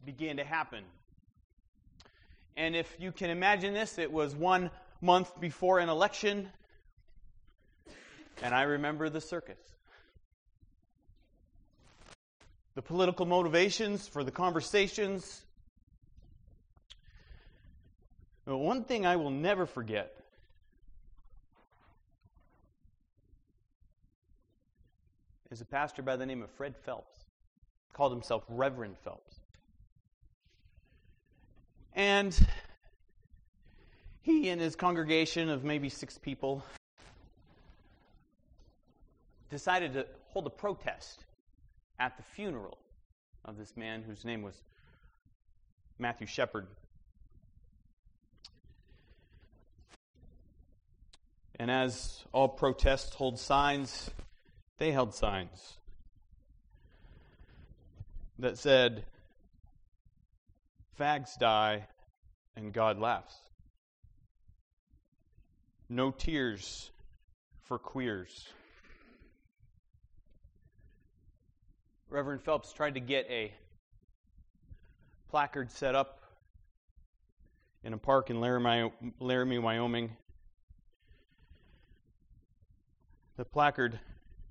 began to happen. And if you can imagine this, it was 1 month before an election, and I remember the circus. The political motivations for the conversations. But one thing I will never forget is a pastor by the name of Fred Phelps. Called himself Reverend Phelps. And he and his congregation of maybe 6 people decided to hold a protest at the funeral of this man whose name was Matthew Shepard. And as all protests hold signs, they held signs that said, "Fags die and God laughs. No tears for queers." Reverend Phelps tried to get a placard set up in a park in Laramie, Wyoming. The placard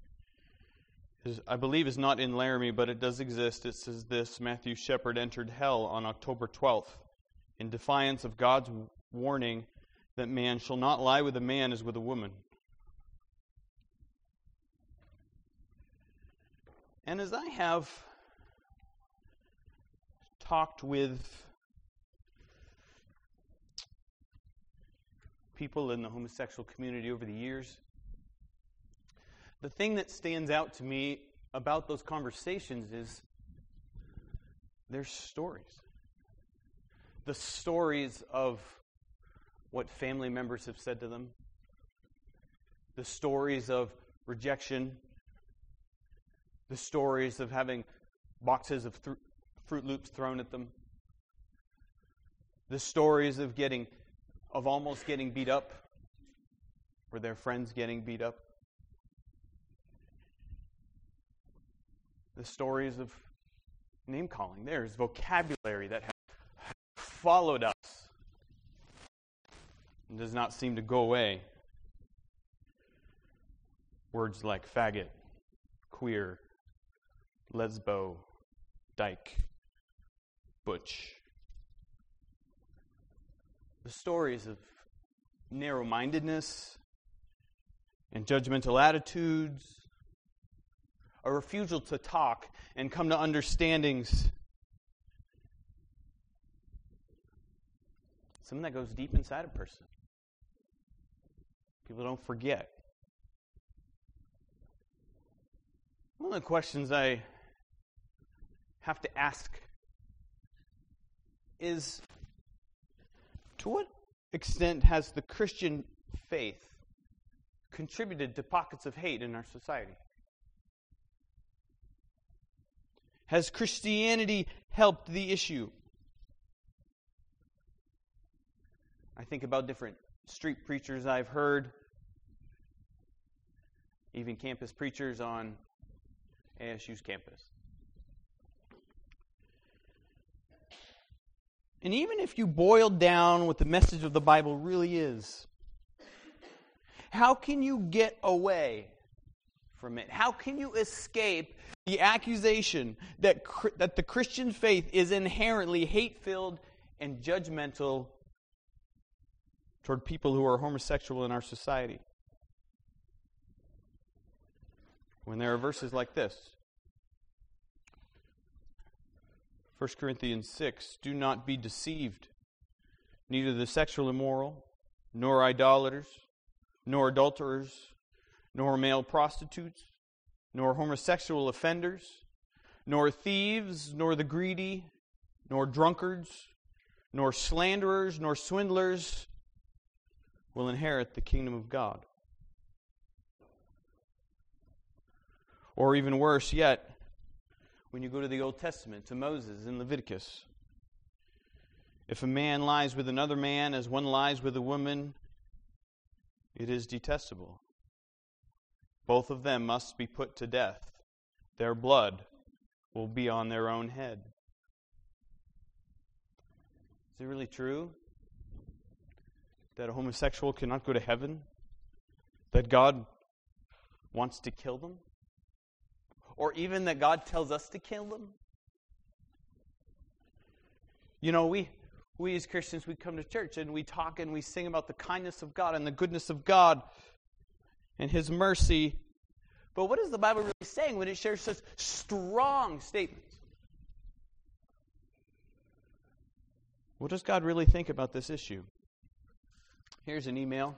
I believe is not in Laramie, but it does exist. It says this: Matthew Shepard entered hell on October 12th in defiance of God's warning that man shall not lie with a man as with a woman. And as I have talked with people in the homosexual community over the years, the thing that stands out to me about those conversations is their stories. The stories of what family members have said to them. The stories of rejection. The stories of having boxes of Fruit Loops thrown at them. The stories of almost getting beat up, or their friends getting beat up. The stories of name-calling. There's vocabulary that has followed us and does not seem to go away. Words like faggot, queer, lesbo, dyke, butch. The stories of narrow-mindedness and judgmental attitudes, a refusal to talk and come to understandings. Something that goes deep inside a person. People don't forget. One of the questions I have to ask is, to what extent has the Christian faith contributed to pockets of hate in our society? Has Christianity helped the issue? I think about different street preachers I've heard, even campus preachers on ASU's campus. And even if you boil down what the message of the Bible really is, how can you get away from it? How can you escape the accusation that the Christian faith is inherently hate-filled and judgmental toward people who are homosexual in our society? When there are verses like this. 1 Corinthians 6, "Do not be deceived. Neither the sexual immoral, nor idolaters, nor adulterers, nor male prostitutes, nor homosexual offenders, nor thieves, nor the greedy, nor drunkards, nor slanderers, nor swindlers will inherit the kingdom of God." Or even worse yet, when you go to the Old Testament, to Moses in Leviticus, "If a man lies with another man as one lies with a woman, it is detestable. Both of them must be put to death. Their blood will be on their own head." Is it really true that a homosexual cannot go to heaven? That God wants to kill them? Or even that God tells us to kill them? You know, we as Christians, we come to church and we talk and we sing about the kindness of God and the goodness of God and His mercy. But what is the Bible really saying when it shares such strong statements? What does God really think about this issue? Here's an email.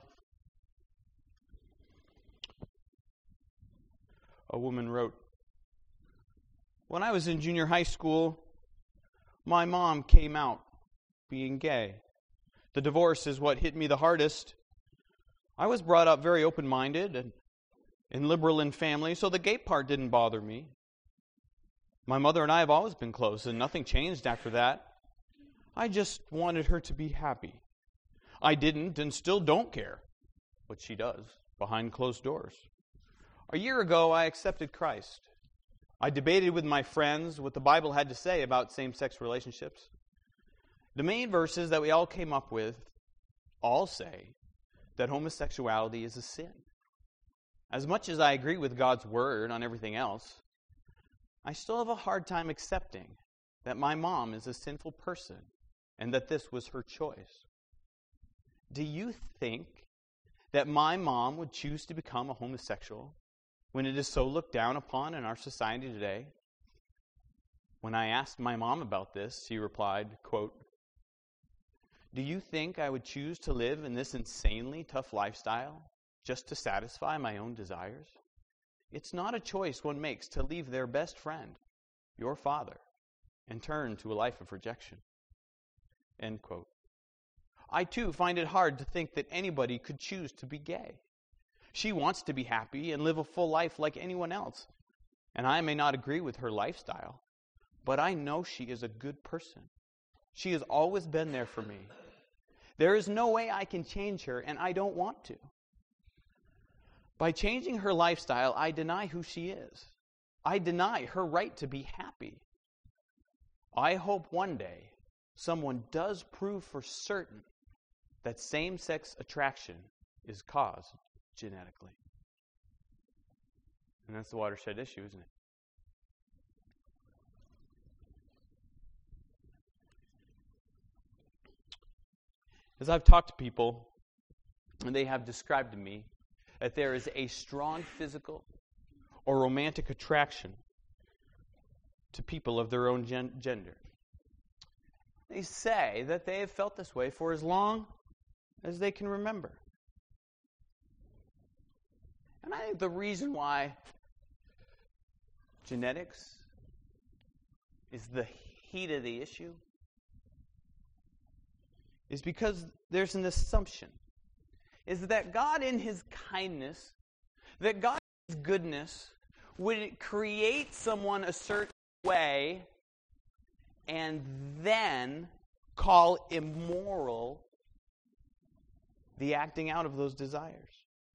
A woman wrote, "When I was in junior high school, my mom came out being gay. The divorce is what hit me the hardest. I was brought up very open-minded and liberal in family, so the gay part didn't bother me. My mother and I have always been close, and nothing changed after that. I just wanted her to be happy. I didn't and still don't care what she does behind closed doors. A year ago, I accepted Christ. I debated with my friends what the Bible had to say about same-sex relationships. The main verses that we all came up with all say that homosexuality is a sin. As much as I agree with God's word on everything else, I still have a hard time accepting that my mom is a sinful person and that this was her choice. Do you think that my mom would choose to become a homosexual when it is so looked down upon in our society today?" When I asked my mom about this, she replied, quote, "Do you think I would choose to live in this insanely tough lifestyle just to satisfy my own desires? It's not a choice one makes to leave their best friend, your father, and turn to a life of rejection." End quote. I too find it hard to think that anybody could choose to be gay. She wants to be happy and live a full life like anyone else. And I may not agree with her lifestyle, but I know she is a good person. She has always been there for me. There is no way I can change her, and I don't want to. By changing her lifestyle, I deny who she is. I deny her right to be happy. I hope one day someone does prove for certain that same-sex attraction is caused genetically. And that's the watershed issue, isn't it? As I've talked to people, and they have described to me that there is a strong physical or romantic attraction to people of their own gender. They say that they have felt this way for as long as they can remember. And I think the reason why genetics is the heat of the issue is because there's an assumption, is that God in His kindness, that God in His goodness would create someone a certain way and then call immoral the acting out of those desires.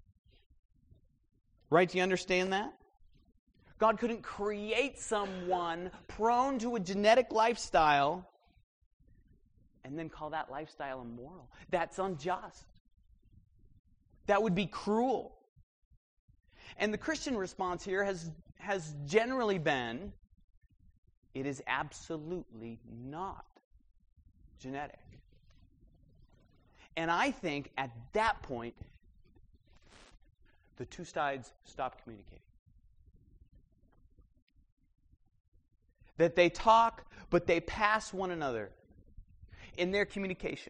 Right? Do you understand that? God couldn't create someone prone to a genetic lifestyle and then call that lifestyle immoral. That's unjust. That would be cruel. And the Christian response here has generally been, it is absolutely not genetic. And I think at that point, the two sides stopped communicating. That they talk, but they pass one another in their communication.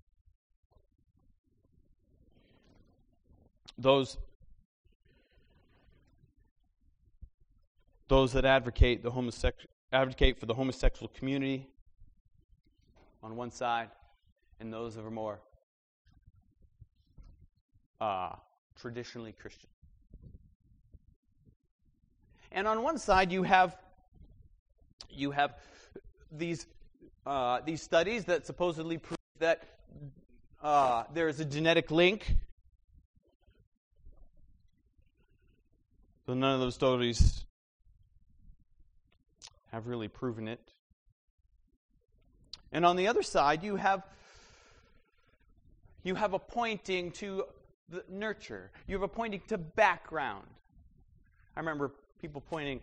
Those that advocate for the homosexual community on one side, and those that are more traditionally Christian. And on one side, you have these studies that supposedly prove that there is a genetic link. But none of those studies have really proven it. And on the other side, you have a pointing to the nurture. You have a pointing to background. I remember people pointing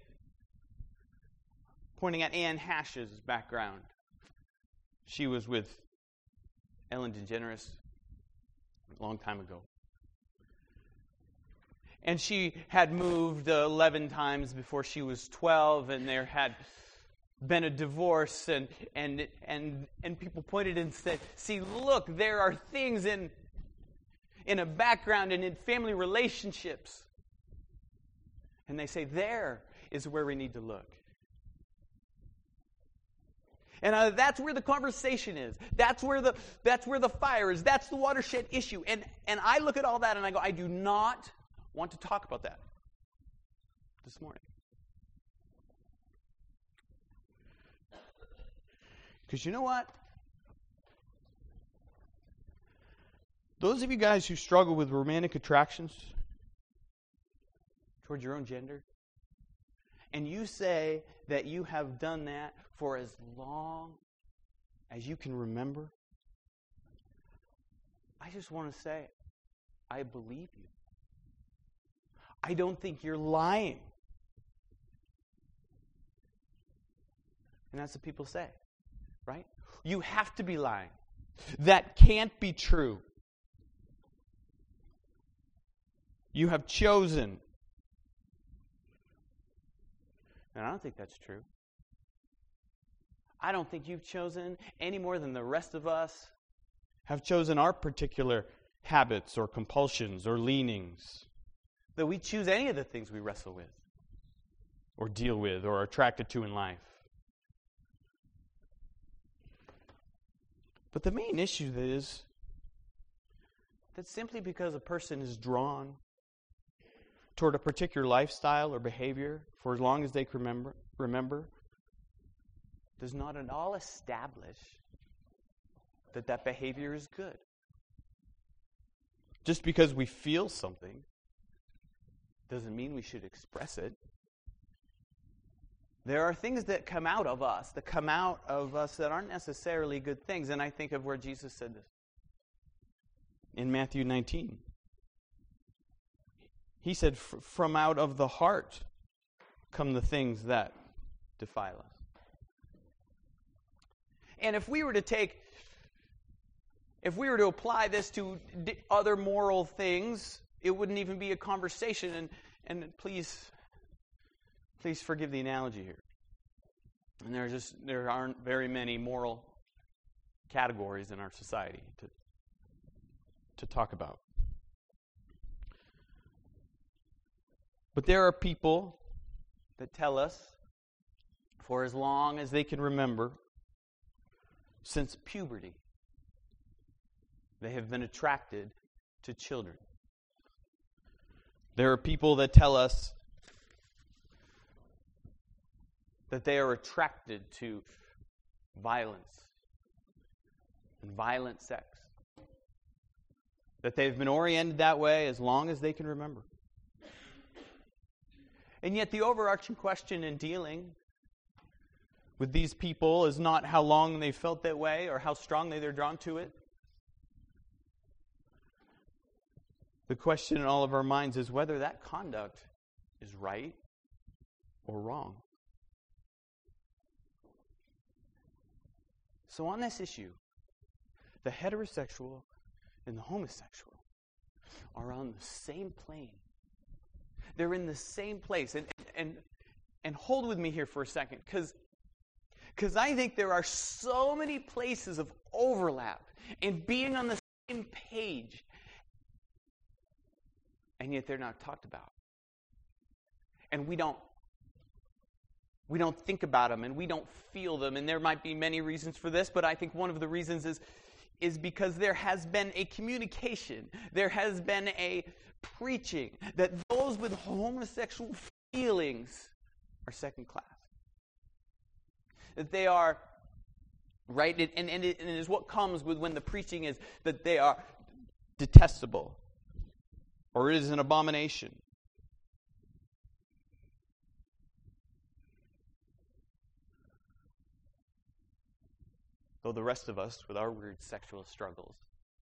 at Anne Hash's background. She was with Ellen DeGeneres a long time ago. And she had moved 11 times before she was 12, and there had been a divorce, and people pointed and said, see, look, there are things in a background and in family relationships. And they say, there is where we need to look. And that's where the conversation is. That's where the fire is. That's the watershed issue. And I look at all that and I go, I do not want to talk about that this morning. Because you know what? Those of you guys who struggle with romantic attractions towards your own gender, and you say that you have done that for as long as you can remember, I just want to say, I believe you. I don't think you're lying. And that's what people say, right? You have to be lying. That can't be true. You have chosen. And I don't think that's true. I don't think you've chosen any more than the rest of us have chosen our particular habits or compulsions or leanings. That we choose any of the things we wrestle with or deal with or are attracted to in life. But the main issue is that simply because a person is drawn toward a particular lifestyle or behavior for as long as they can remember does not at all establish that that behavior is good. Just because we feel something doesn't mean we should express it. There are things that come out of us that aren't necessarily good things. And I think of where Jesus said this. In Matthew 19. He said, from out of the heart come the things that defile us. And if we were to apply this to other moral things, it wouldn't even be a conversation. And please forgive the analogy here. And there aren't very many moral categories in our society to talk about. But there are people that tell us, for as long as they can remember, since puberty, they have been attracted to children. There are people that tell us that they are attracted to violence and violent sex. That they've been oriented that way as long as they can remember. And yet the overarching question in dealing with these people is not how long they felt that way or how strongly they're drawn to it. The question in all of our minds is whether that conduct is right or wrong. So on this issue, the heterosexual and the homosexual are on the same plane. They're in the same place. And hold with me here for a second, because I think there are so many places of overlap in being on the same page, and yet they're not talked about. And we don't think about them, and we don't feel them, and there might be many reasons for this, but I think one of the reasons is because there has been a communication, there has been a preaching that those with homosexual feelings are second class. That they are, right, and it is what comes with when the preaching is that they are detestable, or it is an abomination. Though the rest of us, with our weird sexual struggles,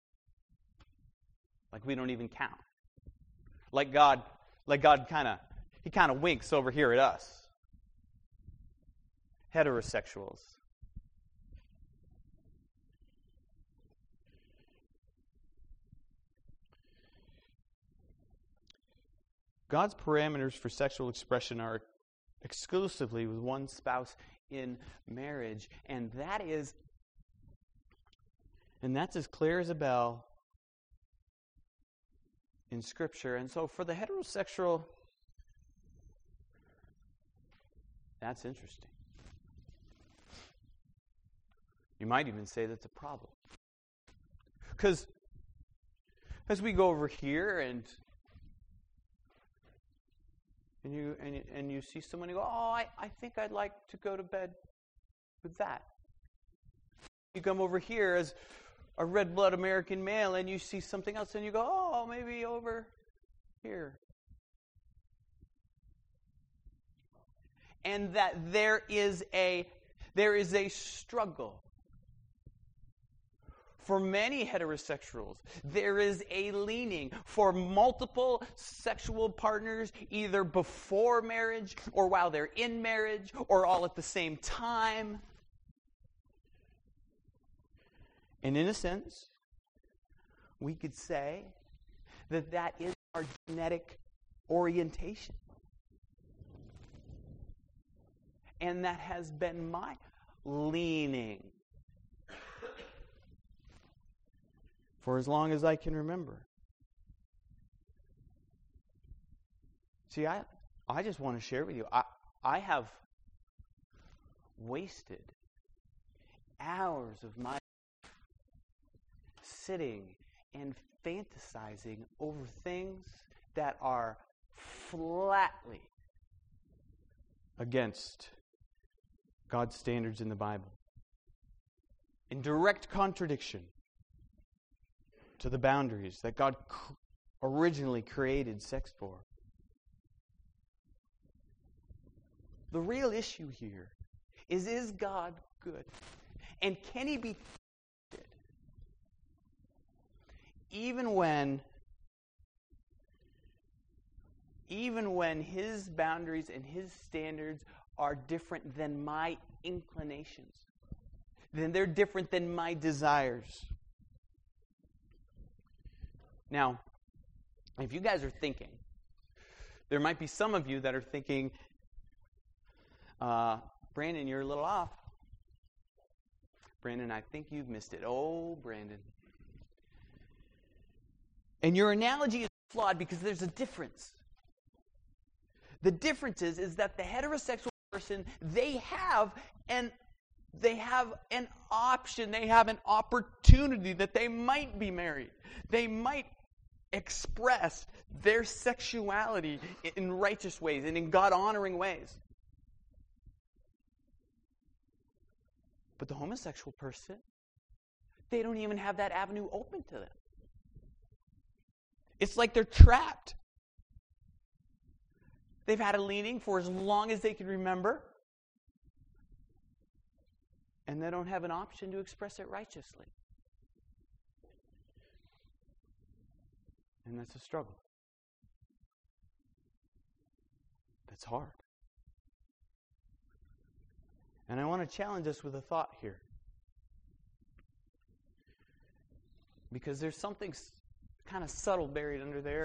like we don't even count. Like God kind of winks over here at us. Heterosexuals. God's parameters for sexual expression are exclusively with one spouse in marriage, and that's as clear as a bell in Scripture. And so for the heterosexual, that's interesting. You might even say that's a problem. Because as we go over here and you see someone, you go, oh, I think I'd like to go to bed with that. You come over here as a red blood American male and you see something else and you go, oh, maybe over here. And that there is a struggle. For many heterosexuals, there is a leaning for multiple sexual partners, either before marriage or while they're in marriage or all at the same time. And in a sense, we could say that is our genetic orientation. And that has been my leaning for as long as I can remember. See, I just want to share with you, I have wasted hours of my life sitting and fantasizing over things that are flatly against God's standards in the Bible, in direct contradiction to the boundaries that God originally created sex for. The real issue here is God good? And can He be trusted? Even when His boundaries and His standards are different than my inclinations, then they're different than my desires. Now, if you guys are thinking, there might be some of you that are thinking, Brandon, you're a little off. Brandon, I think you've missed it. Oh, Brandon. And your analogy is flawed because there's a difference. The difference is that the heterosexual person, they have an option, they have an opportunity that they might be married. They might express their sexuality in righteous ways and in God-honoring ways. But the homosexual person, they don't even have that avenue open to them. It's like they're trapped. They've had a leaning for as long as they can remember, and they don't have an option to express it righteously. And that's a struggle. That's hard. And I want to challenge us with a thought here. Because there's something kind of subtle buried under there.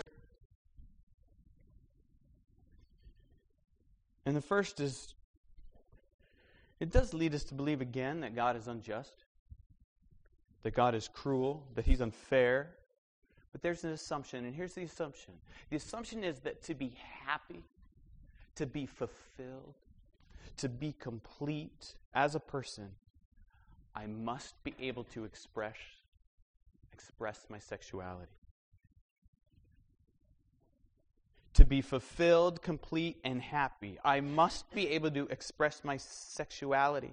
And the first is, it does lead us to believe again that God is unjust, that God is cruel, that He's unfair. But there's an assumption, and here's the assumption. The assumption is that to be happy, to be fulfilled, to be complete as a person, I must be able to express my sexuality. To be fulfilled, complete, and happy, I must be able to express my sexuality.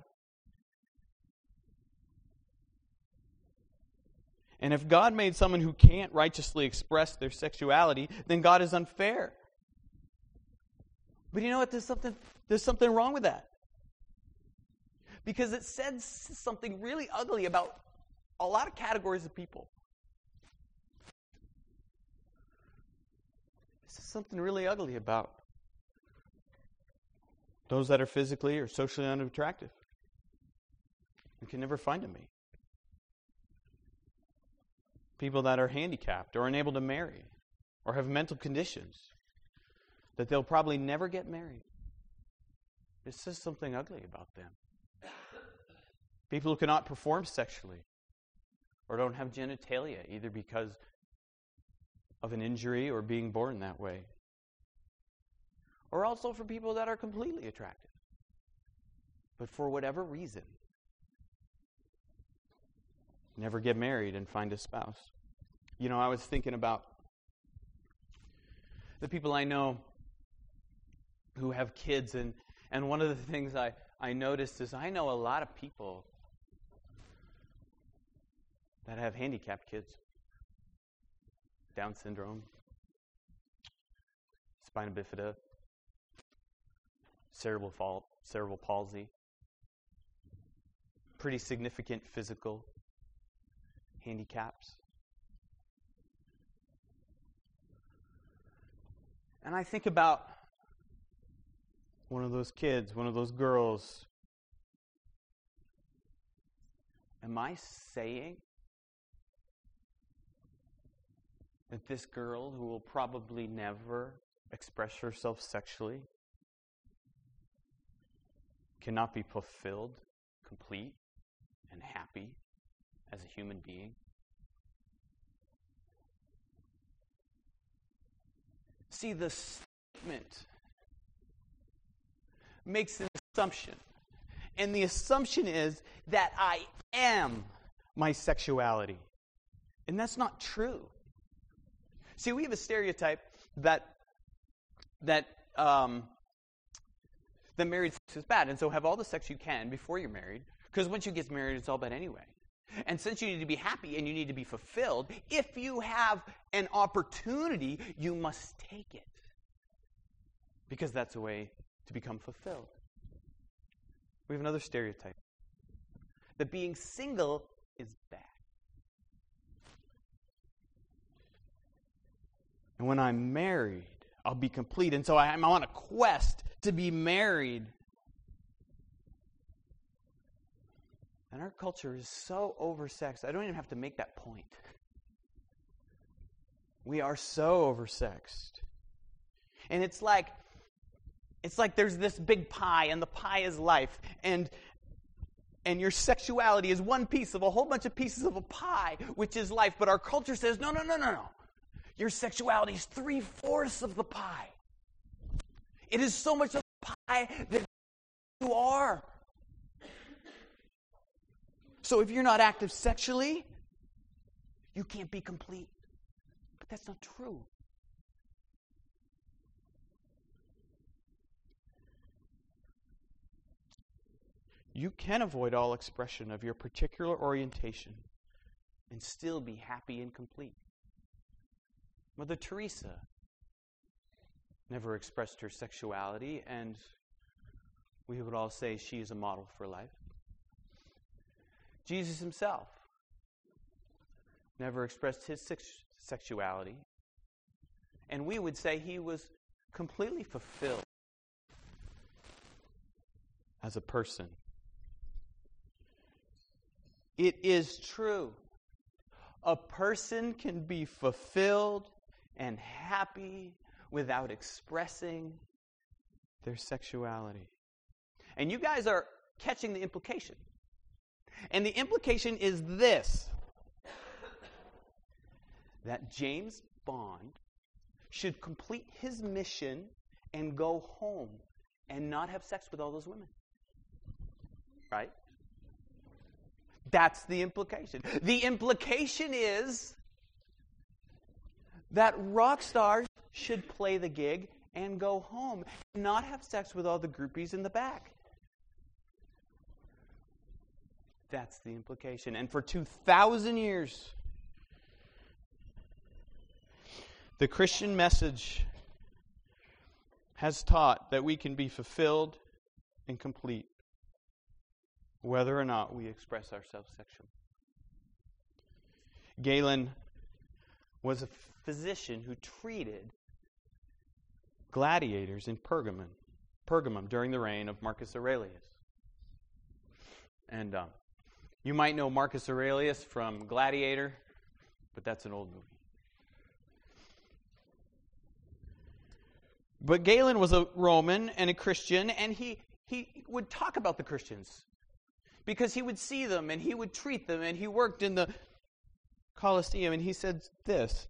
And if God made someone who can't righteously express their sexuality, then God is unfair. But you know what? There's something wrong with that. Because it says something really ugly about a lot of categories of people. It says something really ugly about those that are physically or socially unattractive and can never find a mate. People that are handicapped or unable to marry or have mental conditions that they'll probably never get married. It says something ugly about them. People who cannot perform sexually or don't have genitalia, either because of an injury or being born that way. Or also for people that are completely attractive, but for whatever reason, never get married and find a spouse. You know, I was thinking about the people I know who have kids, and one of the things I noticed is I know a lot of people that have handicapped kids. Down syndrome, spina bifida, cerebral palsy, pretty significant physical handicaps. And I think about one of those kids, one of those girls. Am I saying that this girl, who will probably never express herself sexually, cannot be fulfilled, complete, and happy as a human being? See, the statement makes an assumption. And the assumption is that I am my sexuality. And that's not true. See, we have a stereotype that married sex is bad, and so have all the sex you can before you're married, because once you get married, it's all bad anyway. And since you need to be happy and you need to be fulfilled, if you have an opportunity, you must take it, because that's a way to become fulfilled. We have another stereotype, that being single is bad. And when I'm married, I'll be complete. And so I'm on a quest to be married. And our culture is so oversexed. I don't even have to make that point. We are so oversexed. And it's like there's this big pie, and the pie is life. And your sexuality is one piece of a whole bunch of pieces of a pie, which is life. But our culture says, no. Your sexuality is 3/4 of the pie. It is so much of the pie that you are. So if you're not active sexually, you can't be complete. But that's not true. You can avoid all expression of your particular orientation and still be happy and complete. Mother Teresa never expressed her sexuality, and we would all say she is a model for life. Jesus himself never expressed his sexuality, and we would say he was completely fulfilled as a person. It is true. A person can be fulfilled and happy without expressing their sexuality. And you guys are catching the implication. And the implication is this: that James Bond should complete his mission and go home and not have sex with all those women. Right? That's the implication. The implication is that rock stars should play the gig and go home, and not have sex with all the groupies in the back. That's the implication. And for 2,000 years, the Christian message has taught that we can be fulfilled and complete whether or not we express ourselves sexually. Galen was a physician who treated gladiators in Pergamum during the reign of Marcus Aurelius. And you might know Marcus Aurelius from Gladiator, but that's an old movie. But Galen was a Roman and a Christian, and he would talk about the Christians because he would see them and he would treat them, and he worked in the Colosseum, and he said this: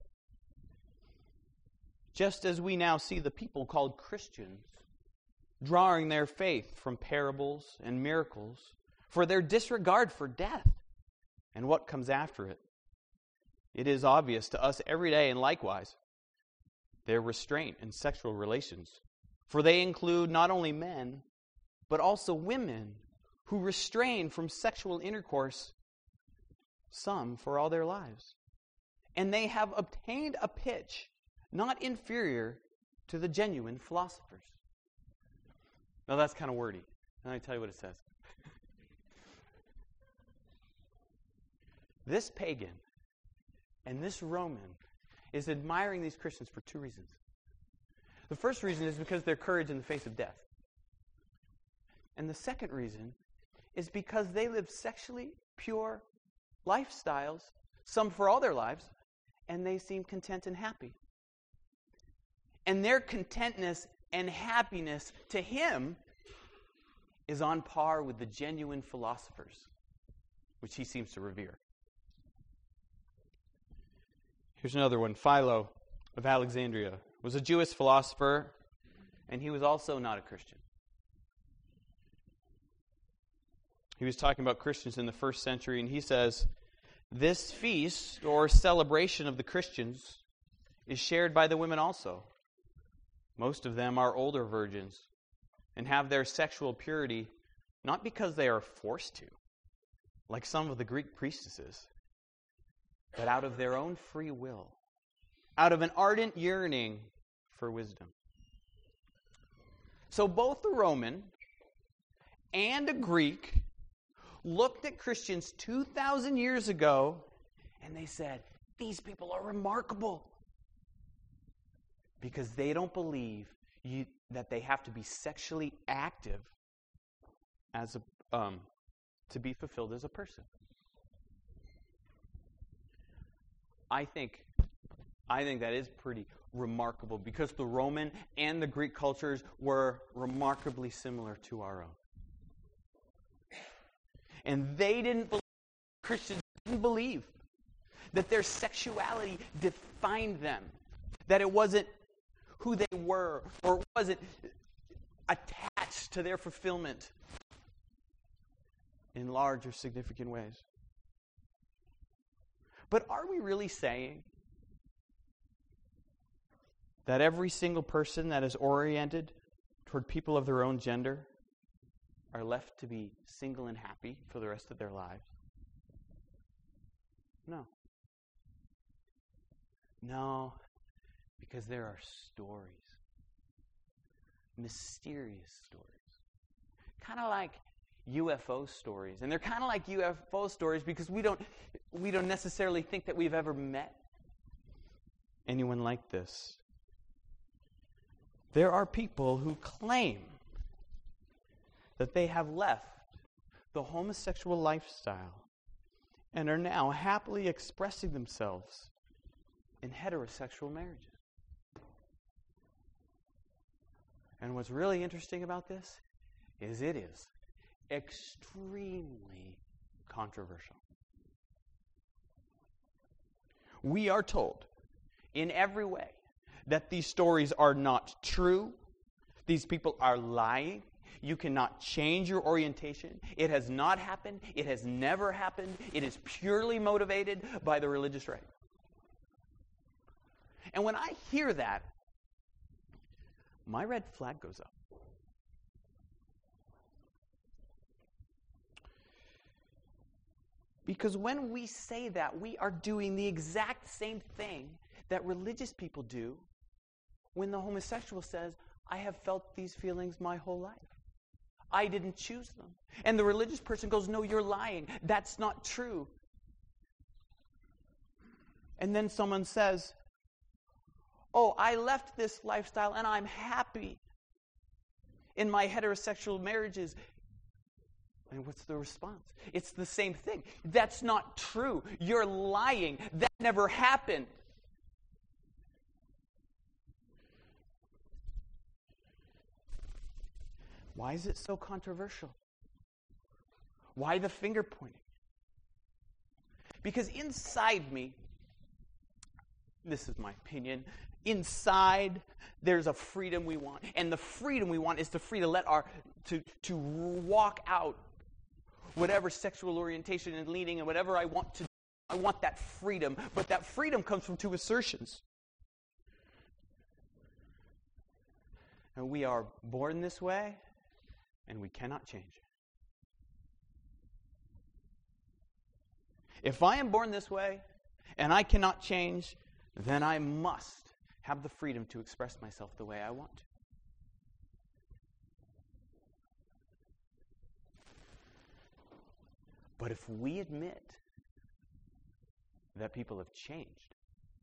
just as we now see the people called Christians drawing their faith from parables and miracles for their disregard for death and what comes after it, it is obvious to us every day, and likewise, their restraint in sexual relations. For they include not only men, but also women who restrain from sexual intercourse, some for all their lives. And they have obtained a pitch not inferior to the genuine philosophers. Now that's kind of wordy. Let me tell you what it says. This pagan and this Roman is admiring these Christians for two reasons. The first reason is because of their courage in the face of death. And the second reason is because they live sexually pure lifestyles, some for all their lives, and they seem content and happy. And their contentness and happiness to him is on par with the genuine philosophers, which he seems to revere. Here's another one. Philo of Alexandria was a Jewish philosopher, and he was also not a Christian. He was talking about Christians in the first century, and he says, this feast or celebration of the Christians is shared by the women also. Most of them are older virgins and have their sexual purity not because they are forced to, like some of the Greek priestesses, but out of their own free will, out of an ardent yearning for wisdom. So both the Roman and a Greek looked at Christians 2,000 years ago and they said, these people are remarkable because they don't believe that they have to be sexually active as to be fulfilled as a person. I think that is pretty remarkable because the Roman and the Greek cultures were remarkably similar to our own. And they didn't believe, Christians didn't believe that their sexuality defined them, that it wasn't who they were or it wasn't attached to their fulfillment in large or significant ways. But are we really saying that every single person that is oriented toward people of their own gender are left to be single and happy for the rest of their lives? No. No, because there are stories. Mysterious stories. Kind of like UFO stories. And they're kind of like UFO stories because we don't necessarily think that we've ever met anyone like this. There are people who claim that they have left the homosexual lifestyle and are now happily expressing themselves in heterosexual marriages. And what's really interesting about this is it is extremely controversial. We are told in every way that these stories are not true. These people are lying. You cannot change your orientation. It has not happened. It has never happened. It is purely motivated by the religious right. And when I hear that, my red flag goes up. Because when we say that, we are doing the exact same thing that religious people do when the homosexual says, I have felt these feelings my whole life. I didn't choose them. And the religious person goes, no, you're lying. That's not true. And then someone says, oh, I left this lifestyle and I'm happy in my heterosexual marriages. And what's the response? It's the same thing. That's not true. You're lying. That never happened. Why is it so controversial? Why the finger pointing? Because inside me, this is my opinion, inside there's a freedom we want. And the freedom we want is the free to let to walk out whatever sexual orientation and leaning and whatever I want to do. I want that freedom. But that freedom comes from two assertions. And we are born this way, and we cannot change. If I am born this way, and I cannot change, then I must have the freedom to express myself the way I want to. But if we admit that people have changed,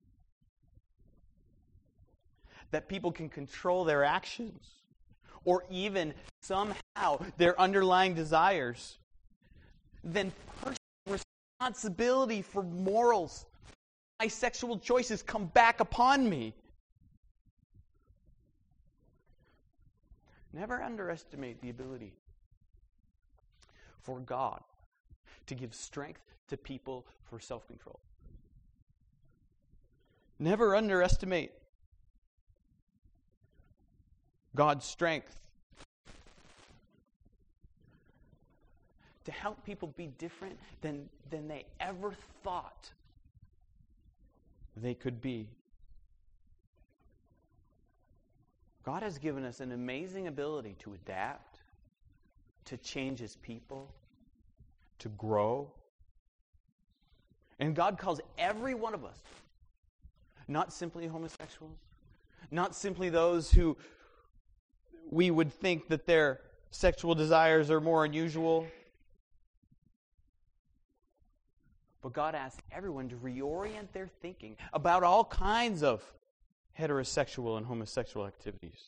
that people can control their actions, or even somehow their underlying desires, then personal responsibility for morals, my sexual choices come back upon me. Never underestimate the ability for God to give strength to people for self-control. Never underestimate God's strength to help people be different than they ever thought they could be. God has given us an amazing ability to adapt, to change His people, to grow. And God calls every one of us, not simply homosexuals, not simply those who we would think that their sexual desires are more unusual, but God asks everyone to reorient their thinking about all kinds of heterosexual and homosexual activities.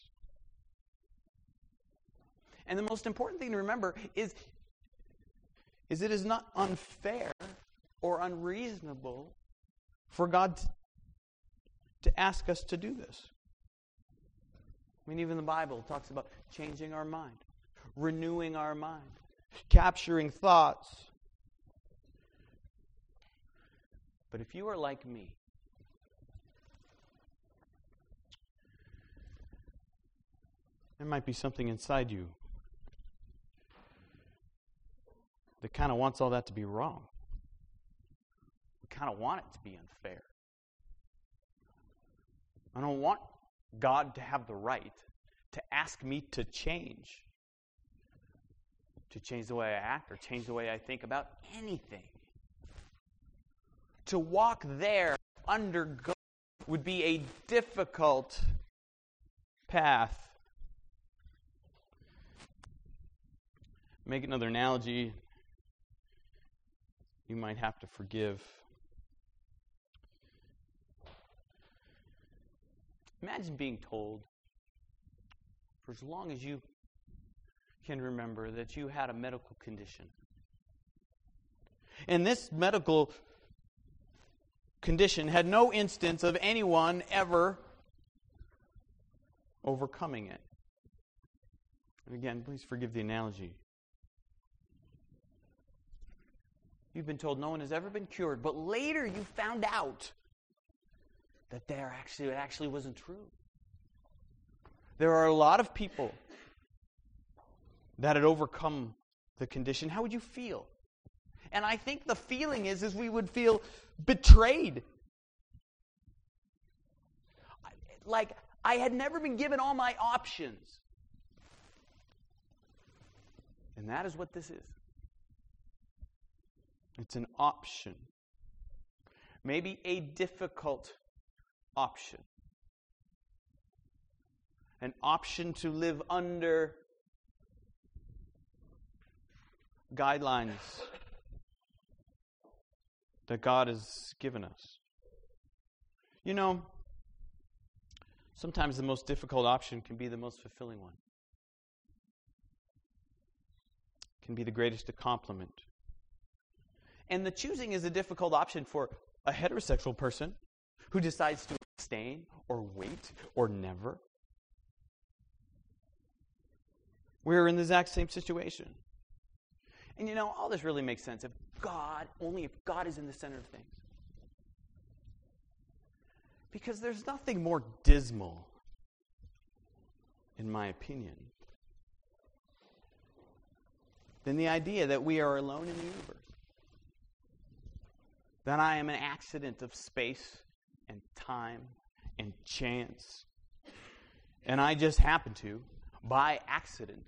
And the most important thing to remember is it is not unfair or unreasonable for God to ask us to do this. I mean, even the Bible talks about changing our mind, renewing our mind, capturing thoughts. But if you are like me, there might be something inside you that kind of wants all that to be wrong. We kind of want it to be unfair. I don't want God to have the right to ask me to change the way I act or change the way I think about anything. To walk there under God would be a difficult path. Make another analogy. You might have to forgive. Imagine being told, for as long as you can remember, that you had a medical condition. And this medical condition had no instance of anyone ever overcoming it. And again, please forgive the analogy. You've been told no one has ever been cured, but later you found out that it actually wasn't true. There are a lot of people that had overcome the condition. How would you feel? And I think the feeling is we would feel betrayed. Like I had never been given all my options. And that is what this is. It's an option. Maybe a difficult option. An option to live under guidelines that God has given us. You know, sometimes the most difficult option can be the most fulfilling one. Can be the greatest accomplishment. And the choosing is a difficult option for a heterosexual person who decides to abstain or wait or never. We're in the exact same situation. And you know, all this really makes sense if God is in the center of things. Because there's nothing more dismal, in my opinion, than the idea that we are alone in the universe. That I am an accident of space and time and chance. And I just happen to, by accident,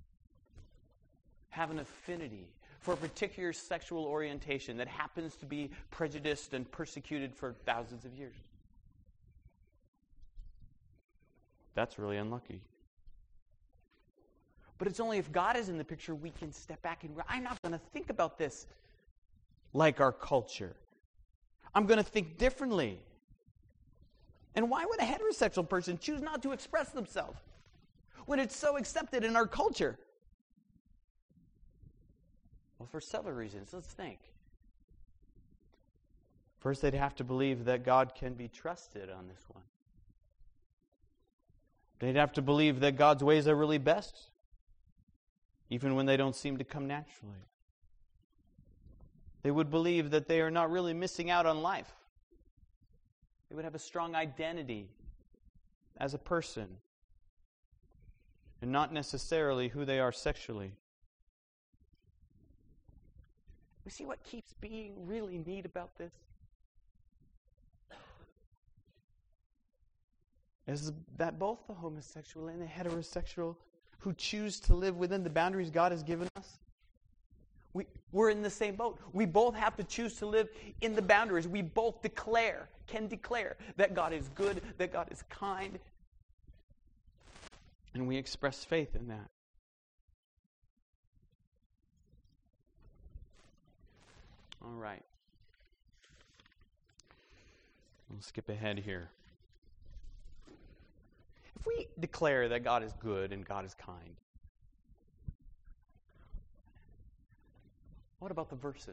have an affinity for a particular sexual orientation that happens to be prejudiced and persecuted for thousands of years. That's really unlucky. But it's only if God is in the picture we can step back and I'm not going to think about this like our culture. I'm going to think differently. And why would a heterosexual person choose not to express themselves when it's so accepted in our culture? Well, for several reasons. Let's think. First, they'd have to believe that God can be trusted on this one. They'd have to believe that God's ways are really best, even when they don't seem to come naturally. They would believe that they are not really missing out on life. They would have a strong identity as a person, and not necessarily who they are sexually. You see what keeps being really neat about this? Is that both the homosexual and the heterosexual who choose to live within the boundaries God has given us, we're in the same boat. We both have to choose to live in the boundaries. We both can declare that God is good, that God is kind, and we express faith in that. All right. We'll skip ahead here. If we declare that God is good and God is kind, what about the verses?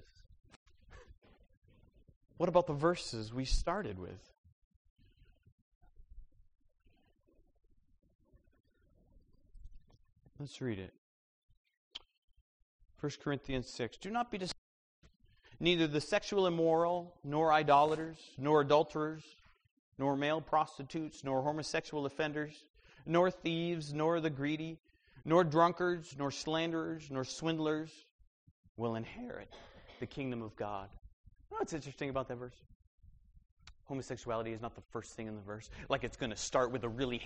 What about the verses we started with? Let's read it. 1 Corinthians 6. Do not be deceived. Neither the sexual immoral, nor idolaters, nor adulterers, nor male prostitutes, nor homosexual offenders, nor thieves, nor the greedy, nor drunkards, nor slanderers, nor swindlers will inherit the kingdom of God. You know what's interesting about that verse? Homosexuality is not the first thing in the verse. Like it's going to start with a really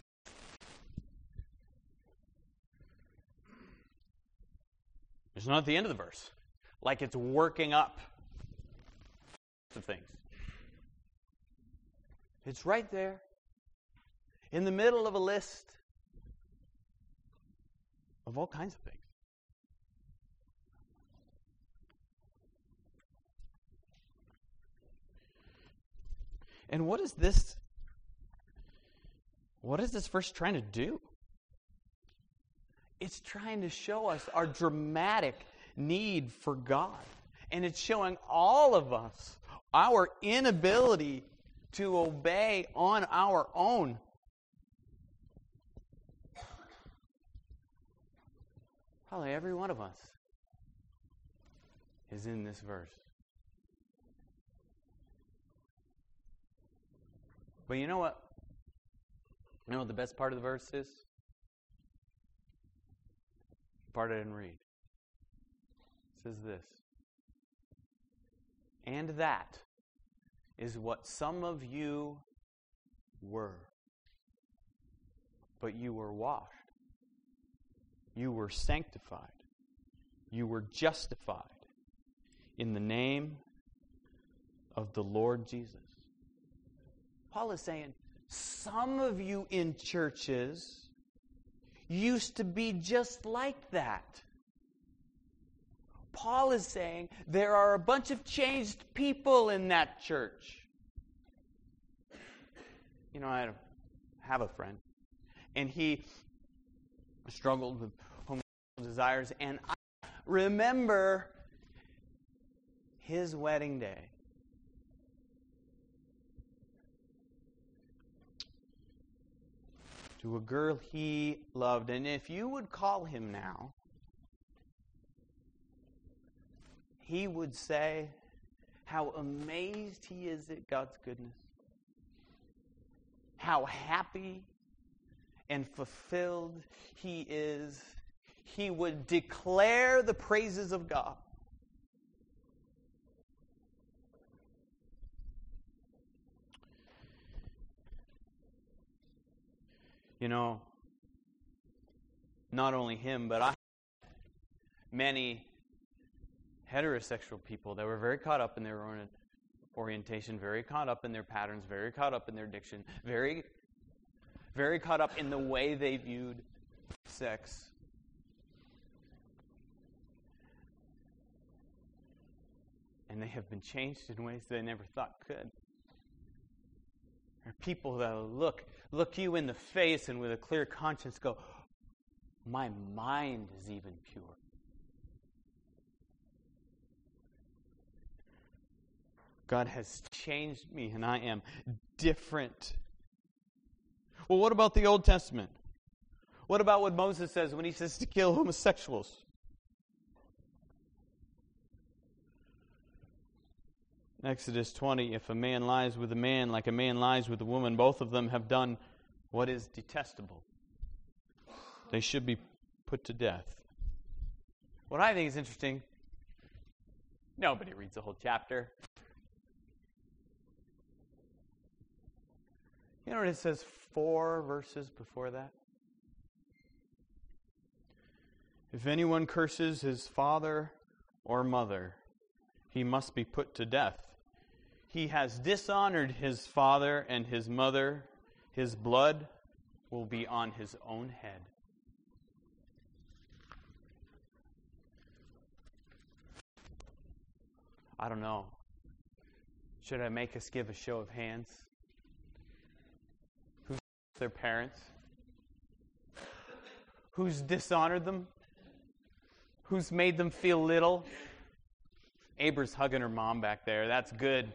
it's not at the end of the verse. Like it's working up of things. It's right there in the middle of a list of all kinds of things. And what is this verse trying to do? It's trying to show us our dramatic need for God. And it's showing all of us our inability to obey on our own. Probably every one of us is in this verse. But you know what? You know what the best part of the verse is? The part I didn't read. It says this. And that is what some of you were. But you were washed. You were sanctified. You were justified in the name of the Lord Jesus. Paul is saying, some of you in churches used to be just like that. Paul is saying there are a bunch of changed people in that church. You know, I have a friend, and he struggled with homosexual desires, and I remember his wedding day. To a girl he loved. And if you would call him now, he would say how amazed he is at God's goodness. How happy and fulfilled he is. He would declare the praises of God. You know, not only him, but many heterosexual people that were very caught up in their own orientation, very caught up in their patterns, very caught up in their addiction, very, very caught up in the way they viewed sex. And they have been changed in ways they never thought could. There are people that will look you in the face and with a clear conscience go, my mind is even pure. God has changed me and I am different. Well, what about the Old Testament? What about what Moses says when he says to kill homosexuals? Exodus 20, if a man lies with a man like a man lies with a woman, both of them have done what is detestable. They should be put to death. What I think is interesting, nobody reads the whole chapter. You know what it says 4 verses before that? If anyone curses his father or mother, he must be put to death. He has dishonored his father and his mother. His blood will be on his own head. I don't know. Should I make us give a show of hands? Who's their parents? Who's dishonored them? Who's made them feel little? Abra's hugging her mom back there. That's good.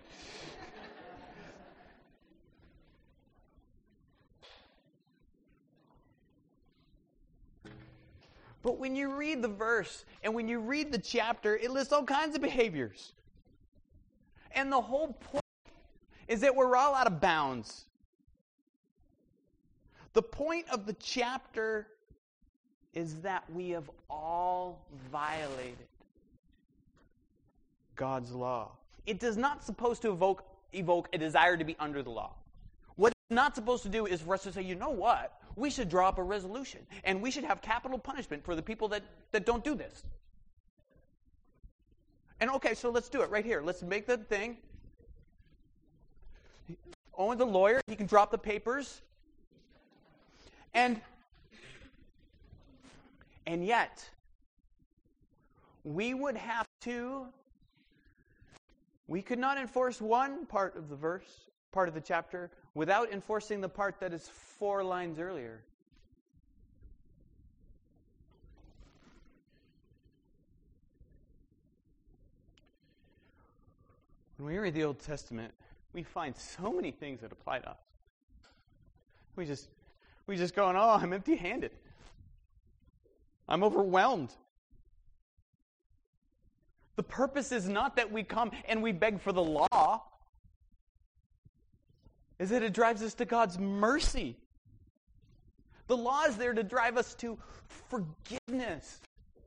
But when you read the verse and when you read the chapter, it lists all kinds of behaviors. And the whole point is that we're all out of bounds. The point of the chapter is that we have all violated God's law. It is not supposed to evoke a desire to be under the law. What it's not supposed to do is for us to say, you know what? We should draw up a resolution. And we should have capital punishment for the people that don't do this. And okay, so let's do it right here. Let's make the thing. Owen's a lawyer. He can drop the papers. And yet, we would have to... We could not enforce one part of the verse, part of the chapter, without enforcing the part that is 4 lines earlier. When we read the Old Testament, we find so many things that apply to us. We just go, oh, I'm empty-handed. I'm overwhelmed. The purpose is not that we come and we beg for the law. Is that it drives us to God's mercy. The law is there to drive us to forgiveness.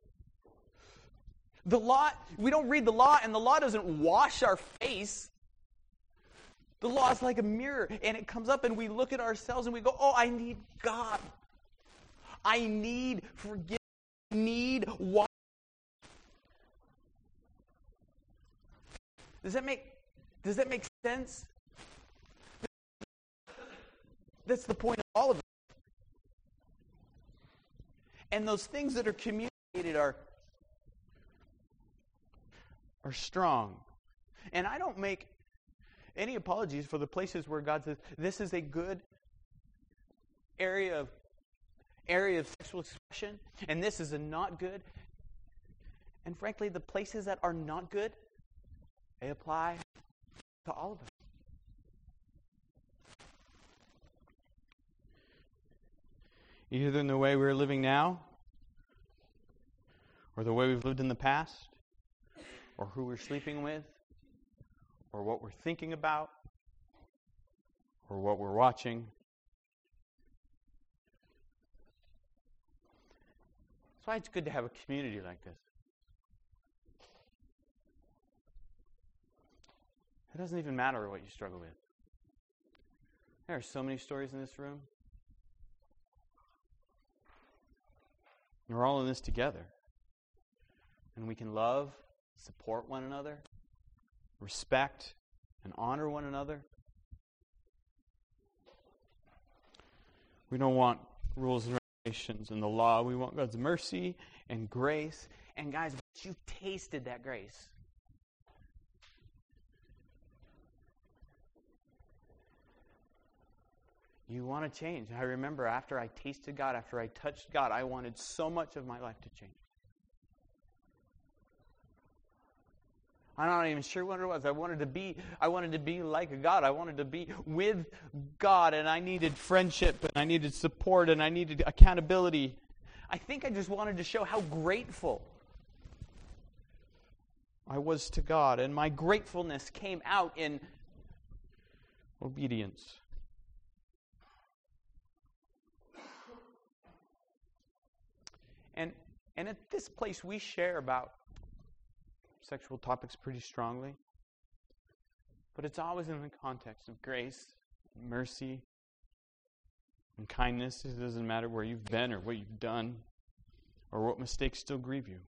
The law, we don't read the law and the law doesn't wash our face. The law is like a mirror and it comes up and we look at ourselves and we go, oh, I need God. I need forgiveness. I need water. Does that make sense? That's the point of all of it. And those things that are communicated are are strong. And I don't make any apologies for the places where God says, this is a good area of sexual expression, and this is a not good. And frankly, the places that are not good, they apply to all of us. Either in the way we're living now, or the way we've lived in the past, or who we're sleeping with, or what we're thinking about, or what we're watching. That's why it's good to have a community like this. It doesn't even matter what you struggle with. There are so many stories in this room. We're all in this together. And we can love, support one another, respect, and honor one another. We don't want rules and regulations and the law. We want God's mercy and grace. And guys, you've tasted that grace. You want to change. I remember after I tasted God, after I touched God, I wanted so much of my life to change. I'm not even sure what it was. I wanted to be like God. I wanted to be with God, and I needed friendship, and I needed support, and I needed accountability. I think I just wanted to show how grateful I was to God, and my gratefulness came out in obedience. And at this place, we share about sexual topics pretty strongly. But it's always in the context of grace, mercy, and kindness. It doesn't matter where you've been or what you've done or what mistakes still grieve you.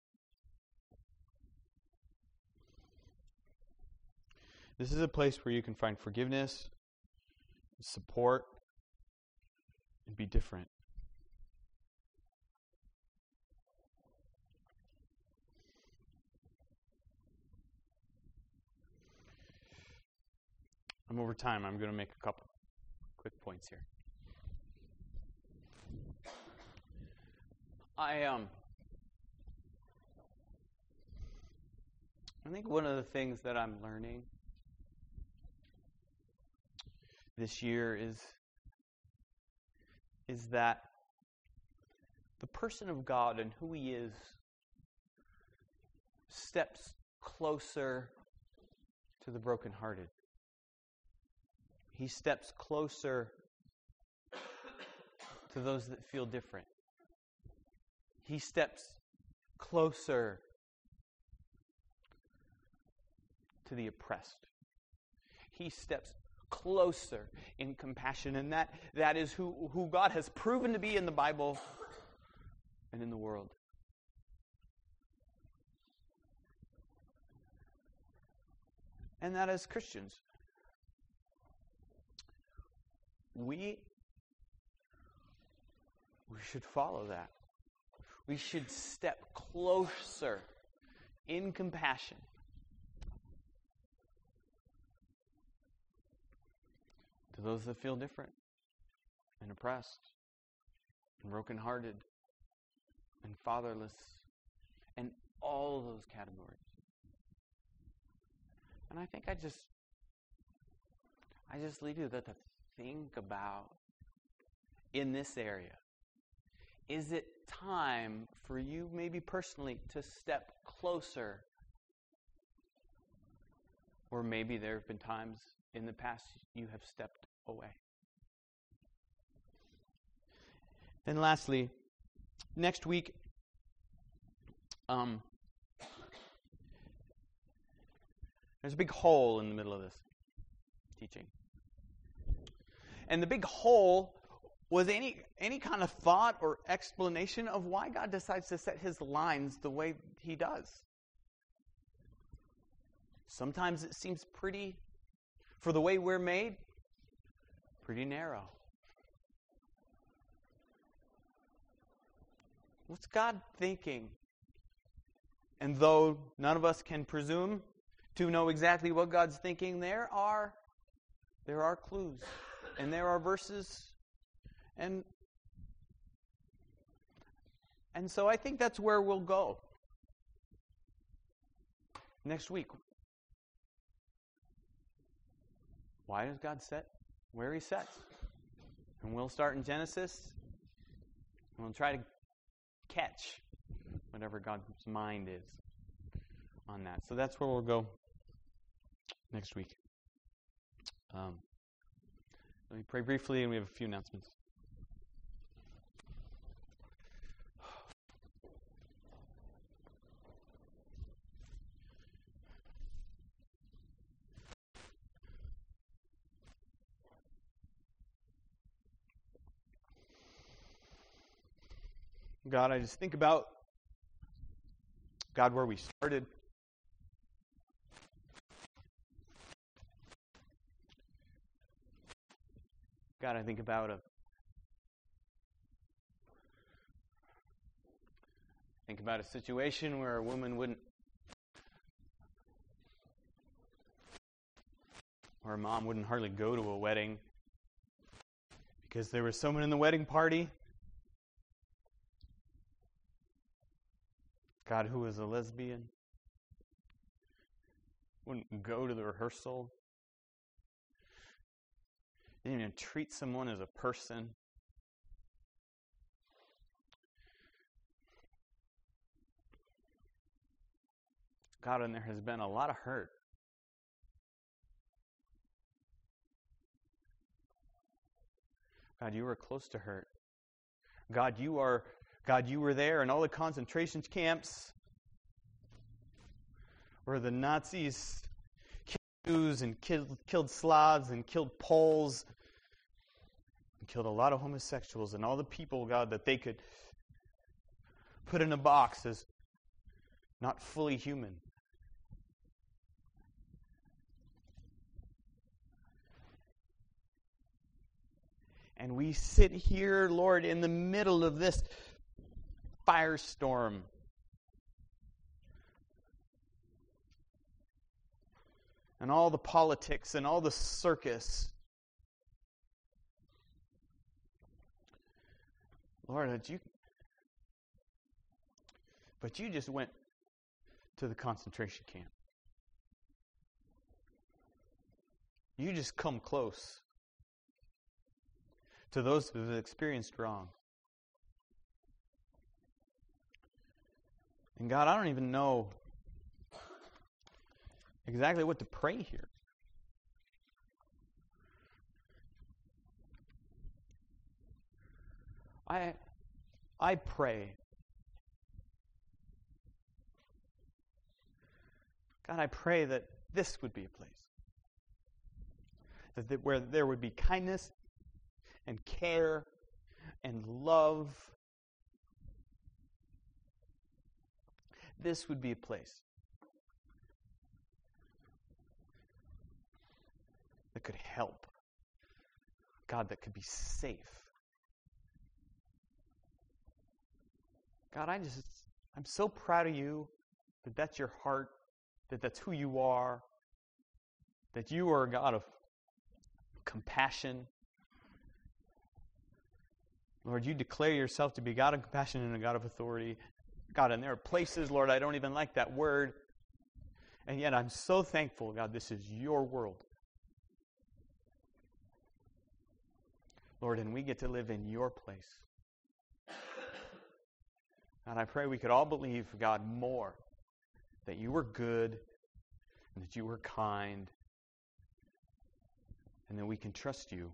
This is a place where you can find forgiveness, support, and be different. I'm over time. I'm going to make a couple quick points here. I think one of the things that I'm learning this year is that the person of God and who He is steps closer to the brokenhearted. He steps closer to those that feel different. He steps closer to the oppressed. He steps closer in compassion, and that is who God has proven to be in the Bible and in the world. And that as Christians, we should follow that. We should step closer in compassion to those that feel different and oppressed and brokenhearted and fatherless and all of those categories. And I think I just leave you that to think about in this area. Is it time for you, maybe personally, to step closer? Or maybe there have been times in the past you have stepped away. And lastly, next week, there's a big hole in the middle of this teaching. And the big hole was any kind of thought or explanation of why God decides to set His lines the way He does. Sometimes it seems pretty, for the way we're made, pretty narrow. What's God thinking And though none of us can presume to know exactly what God's thinking, there are clues, and there are verses, and so I think that's where we'll go next week. Why does God set where He sets? And we'll start in Genesis, and we'll try to catch whatever God's mind is on that. So that's where we'll go next week. Let me pray briefly, and we have a few announcements. God, I just think about, God, where we started. God, I think about a situation where a woman wouldn't, or a mom wouldn't hardly go to a wedding because there was someone in the wedding party, God, who was a lesbian, wouldn't go to the rehearsal, didn't even treat someone as a person. God, and there has been a lot of hurt. God, you were close to hurt. God, you were there in all the concentration camps where the Nazis killed Jews and killed Slavs and killed Poles and killed a lot of homosexuals and all the people, God, that they could put in a box as not fully human. And we sit here, Lord, in the middle of this firestorm. And all the politics and all the circus. Lord, but you just went to the concentration camp. You just come close to those who have experienced wrong. And God, I don't even know exactly what to pray here. I pray, God, I pray that this would be a place where there would be kindness and care and love. This would be a place that could help. God, that could be safe. God, I'm so proud of you that that's your heart, that that's who you are, that you are a God of compassion. Lord, you declare yourself to be God of compassion and a God of authority. God, and there are places, Lord, I don't even like that word. And yet I'm so thankful, God, this is your world. Lord, and we get to live in your place. God, I pray we could all believe, God, more that you were good and that you were kind and that we can trust you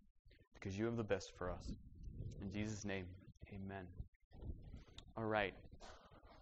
because you have the best for us. In Jesus' name, amen. All right.